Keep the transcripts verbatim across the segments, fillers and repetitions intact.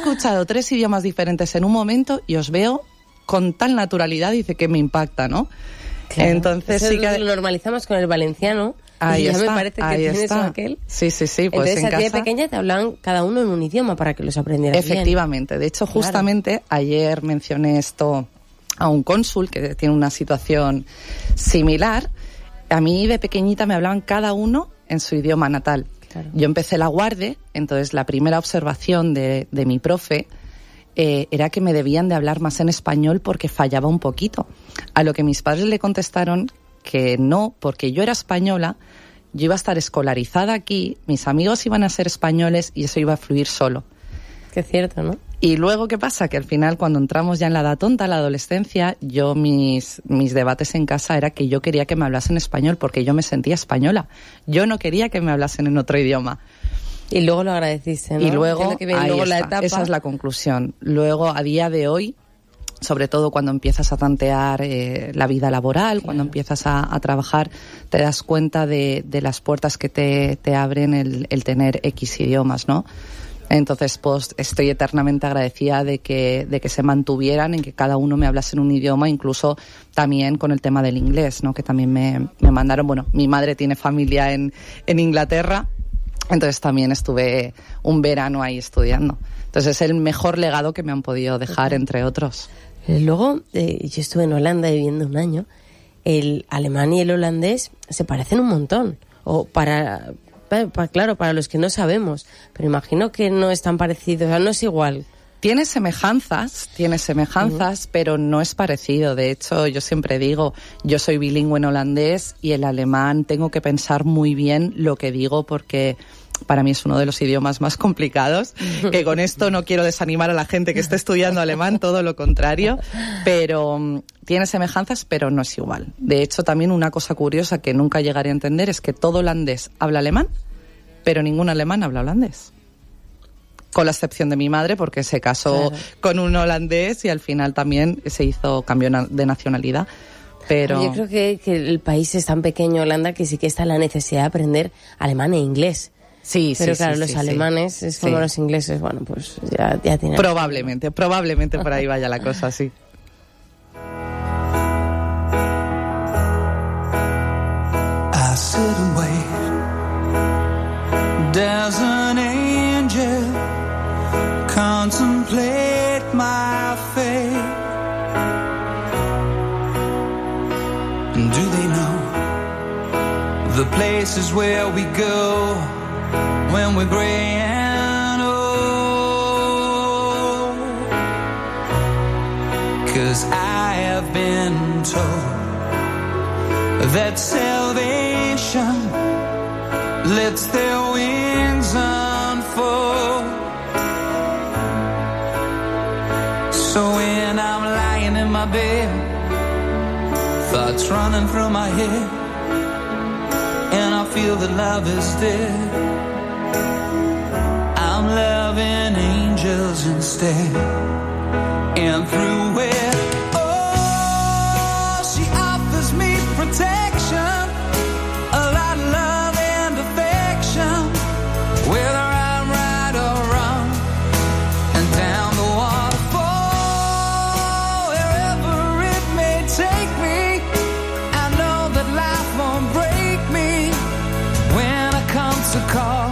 escuchado tres idiomas diferentes en un momento y os veo con tal naturalidad, dice que me impacta, ¿no? Claro. Entonces Eso sí que lo normalizamos con el valenciano. Ahí y ya está, me parece que ahí tienes está. aquel. Sí, sí, sí. Pues Entonces, en a ti de casa... pequeña te hablaban cada uno en un idioma para que los aprendieras bien. Efectivamente. De hecho, justamente claro. ayer mencioné esto a un cónsul que tiene una situación similar. A mí de pequeñita me hablaban cada uno en su idioma natal. Claro. Yo empecé la guarde, entonces la primera observación de, de mi profe eh, era que me debían de hablar más en español porque fallaba un poquito. A lo que mis padres le contestaron que no, porque yo era española, yo iba a estar escolarizada aquí, mis amigos iban a ser españoles y eso iba a fluir solo. Que es cierto, ¿no? Y luego, ¿qué pasa? Que al final, cuando entramos ya en la edad tonta, la adolescencia, yo mis, mis debates en casa era que yo quería que me hablasen español porque yo me sentía española. Yo no quería que me hablasen en otro idioma. Y luego lo agradeciste, ¿no? Y luego, que ahí luego está. La etapa. Esa es la conclusión. Luego, a día de hoy, sobre todo cuando empiezas a tantear eh, la vida laboral, claro. cuando empiezas a, a trabajar, te das cuenta de, de las puertas que te, te abren el, el tener X idiomas, ¿no? Entonces, pues estoy eternamente agradecida de que, de que se mantuvieran, en que cada uno me hablase en un idioma, incluso también con el tema del inglés, ¿no? Que también me, me mandaron, bueno, mi madre tiene familia en, en Inglaterra, entonces también estuve un verano ahí estudiando. Entonces es el mejor legado que me han podido dejar, okay. entre otros. Luego, eh, yo estuve en Holanda viviendo un año. El alemán y el holandés se parecen un montón. O para, para, para, claro, para los que no sabemos. Pero imagino que no es tan parecido, o sea, no es igual. Tiene semejanzas, tiene semejanzas, uh-huh. pero no es parecido. De hecho, yo siempre digo, yo soy bilingüe en holandés y el alemán tengo que pensar muy bien lo que digo porque para mí es uno de los idiomas más complicados, que con esto no quiero desanimar a la gente que esté estudiando alemán, todo lo contrario, pero um, tiene semejanzas, pero no es igual. De hecho, también una cosa curiosa que nunca llegaré a entender es que todo holandés habla alemán, pero ningún alemán habla holandés. Con la excepción de mi madre, porque se casó claro. con un holandés y al final también se hizo cambio de nacionalidad. Pero yo creo que, que el país es tan pequeño, Holanda, que sí que está la necesidad de aprender alemán e inglés. Sí, pero sí, claro, sí, los sí, alemanes sí. es como sí. los ingleses, bueno, pues ya, ya tienen... Probablemente, probablemente por ahí vaya la cosa, sí. I sit and wait. There's an angel contemplate my fate. And do they know the places where we go when we're gray and old? 'Cause I have been told that salvation lets their wings unfold. So when I'm lying in my bed, thoughts running through my head, and I feel that love is dead, I'm loving angels instead. And through it, oh, she offers me protection, a lot of love and affection, whether I'm right or wrong, and down the waterfall, wherever it may take me, I know that life won't break me when I come to call.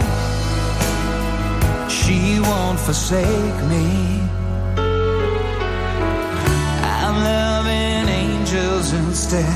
She won't forsake me. I'm loving angels instead.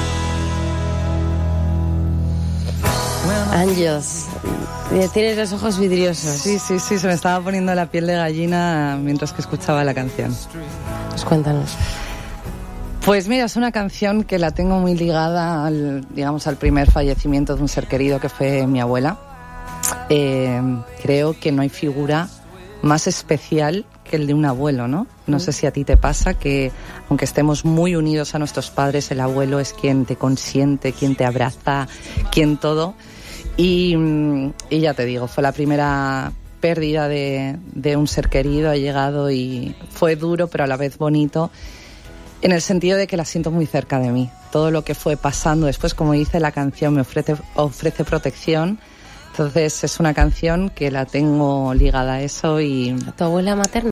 Angels, tienes los ojos vidriosos. Sí, sí, sí, se me estaba poniendo la piel de gallina mientras que escuchaba la canción. Pues cuéntanos. Pues mira, es una canción que la tengo muy ligada al, digamos, al primer fallecimiento de un ser querido que fue mi abuela. Eh, creo que no hay figura más especial que el de un abuelo, ¿no? No mm. sé si a ti te pasa que, aunque estemos muy unidos a nuestros padres, el abuelo es quien te consiente, quien te abraza, quien todo. Y, y ya te digo, fue la primera pérdida de, de un ser querido, ha llegado y fue duro, pero a la vez bonito, en el sentido de que la siento muy cerca de mí. Todo lo que fue pasando después, como dice la canción, me ofrece, ofrece protección. Entonces es una canción que la tengo ligada a eso y... ¿A tu abuela materna?